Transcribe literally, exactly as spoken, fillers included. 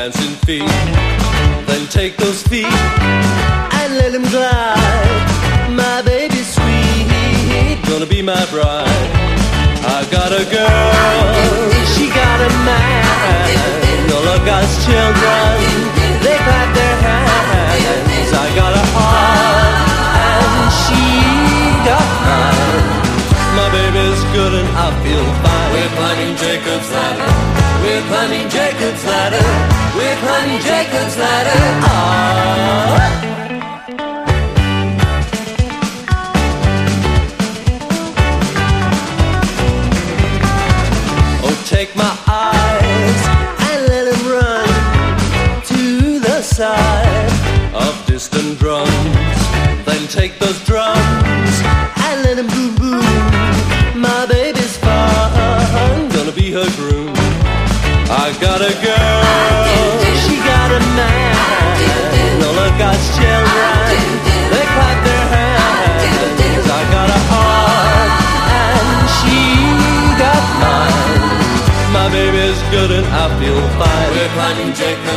dancing feet. Then take those feet and let them glide. My baby's sweet, gonna be my bride. I got a girl, she got a man. All of God's children, they clap their hands. I got a heart and she got mine. My baby's good and I feel fine. We're climbing Jacob's ladder. We're climbing Jacob's ladder. We're climbing Jacob's ladder. Ah. Take my eyes and let them run to the side of distant drums. Then take those drums and let them boom boom. My baby's fine, gonna be her groom. I got a girl, she got a man. All of God's children, they clap their hands. I got a heart and she got mine. My baby's good and I feel fine. We're climbing Jacob.